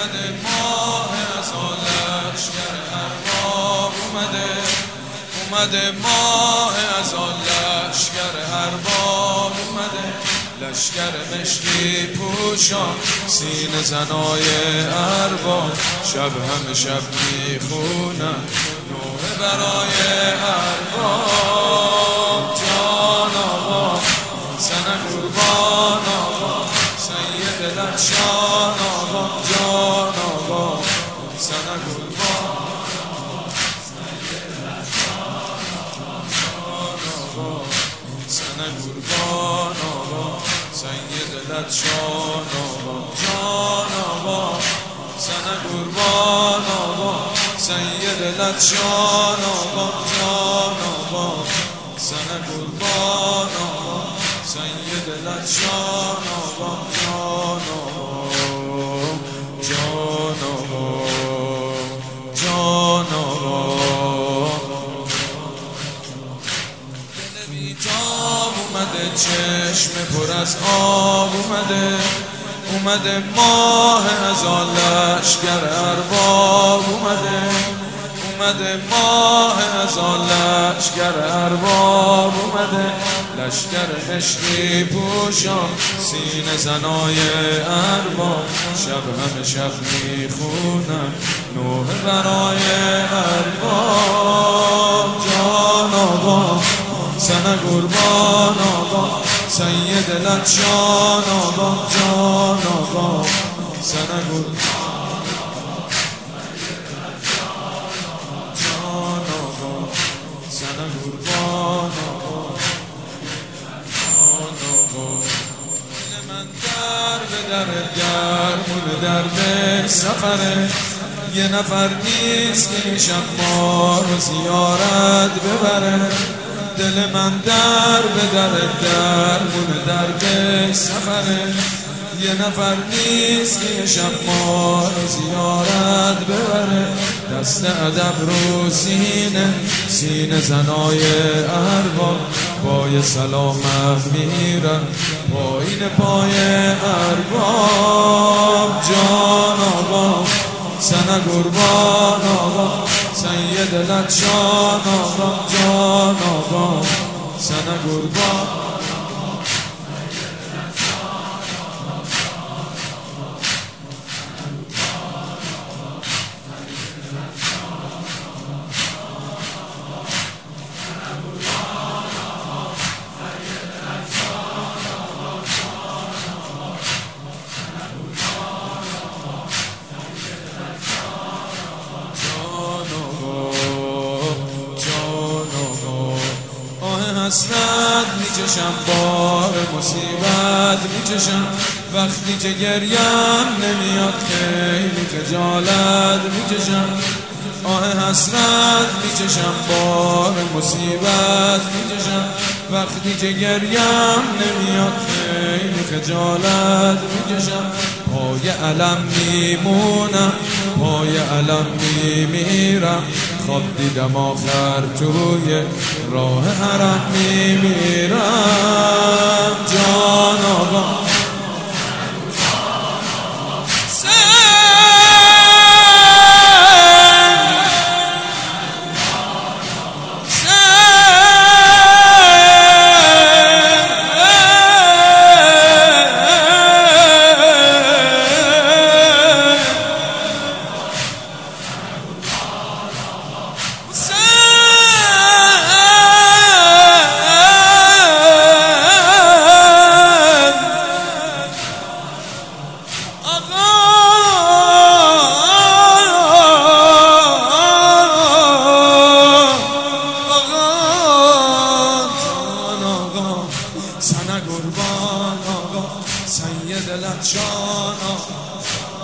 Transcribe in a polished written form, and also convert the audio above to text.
اومده ماه از لشکر ارباب اومده ماه از لشکر ارباب اومده لشکر مشکی پوشان سینه زنای ارباب شب همه شب میخونن نوحه برای ارباب جان آقا سنه قربان آقا سید لطشان آقا جان آقا سنه قربان سنه قربان آقا سید لطشان آقا جان آقا سنه قربان آقا سید لطشان آقا جان آقا سنه قربان آقا سید لطشان آقا جان آقا جان آقا جان آقا اومده چشم پر از آب اومده ماه از لشکر ارباب اومده ماه از لشکر ارباب اومده لشکر مشکی پوشان سینه زنای ارباب شب همه شب میخونن نوحه برای ارباب جان آقا سنه قربان آقا سید لطشان آقا جان آقا سنه قربان جان آقا سنه قربان آقا جان آقا دل من در به در گرمون درد سفره یه نفر نیست که این شب ما رو زیارت ببره دل من در به در درمون درد سفره یه نفر نیست که یه شب ما رو زیارت ببره دست ادب رو سینه زنای ارباب پای سلامت میرن پایین پای ارباب جان آقا سنه قربان آقا سید لطشان آقا جان آقا سنه قربان حسرت میچشم بار مصیبت میچشم وقتی که گریم نمیاد خیلی خجالت میچشم حسرت میچشم بار مصیبت میچشم وقتی که گریم نمیاد خیلی خجالت میچشم پای علم میمونم پای علم میمیرم خواب دیدم آخر توی راه حرم میمیرم جان آقا سنه قربان آقا سید لطشان آقا